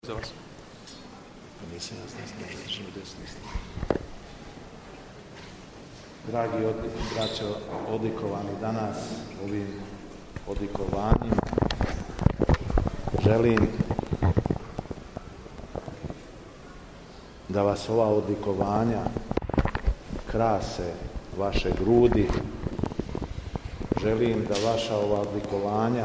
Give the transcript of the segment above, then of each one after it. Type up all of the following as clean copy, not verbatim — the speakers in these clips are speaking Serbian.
Za vas. Dragi braćo, odlikovani danas ovim odlikovanjima, želim da vas ova odlikovanja krase vaše grudi. Želim da vaša ova odlikovanja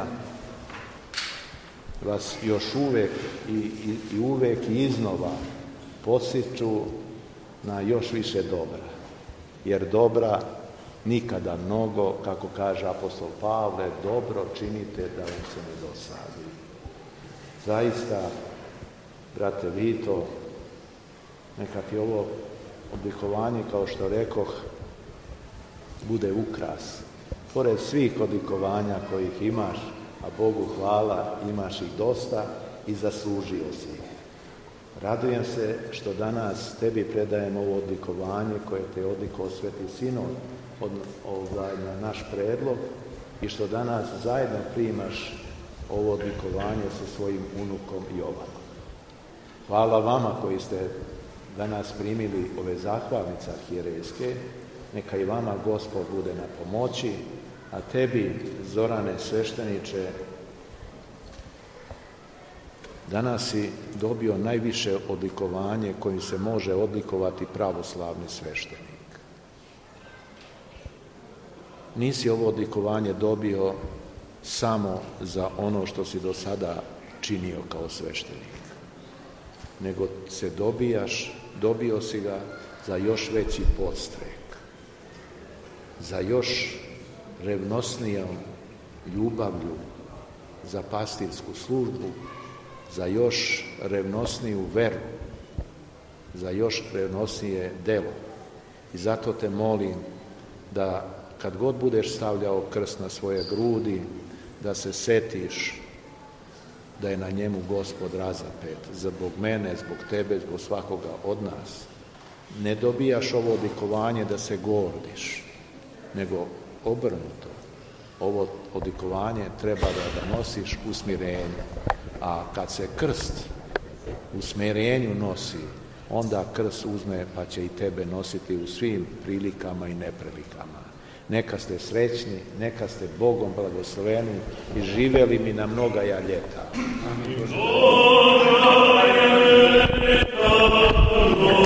vas još uvijek i uvijek i iznova podsjeću na još više dobra. Jer dobra nikada mnogo, kako kaže apostol Pavle, dobro činite da vam se ne dosadi. Zaista, brate Vito, neka ti ovo odlikovanje, kao što rekoh, bude ukras. Pored svih odlikovanja kojih imaš, a Bogu hvala, imaš ih dosta i zaslužio si ih. Radujem se što danas tebi predajem ovo odlikovanje koje te je odlikovao Sveti Sinod na naš predlog i što danas zajedno primaš ovo odlikovanje sa svojim unukom Jovanom. Hvala vama koji ste danas primili ove zahvalnice arhijerejske, neka i vama Gospod bude na pomoći, a tebi, Zorane svešteniče, danas si dobio najviše odlikovanje kojim se može odlikovati pravoslavni sveštenik. Nisi ovo odlikovanje dobio samo za ono što si do sada činio kao sveštenik, nego se dobio si ga za još veći podstrek, za još revnosnijom ljubavlju za pastirsku službu, za još revnosniju veru, za još revnosnije delo. I zato te molim da kad god budeš stavljao krst na svoje grudi, da se setiš da je na njemu Gospod razapet, zbog mene, zbog tebe, zbog svakoga od nas. Ne dobijaš ovo odlikovanje da se gordiš, nego obrnuto. Ovo odlikovanje treba da nosiš u smirenju. A kad se krst u smirenju nosi, onda krst uzme pa će i tebe nositi u svim prilikama i neprilikama. Neka ste srećni, neka ste Bogom blagosloveni i živeli mi na mnogaja ljeta. Amin.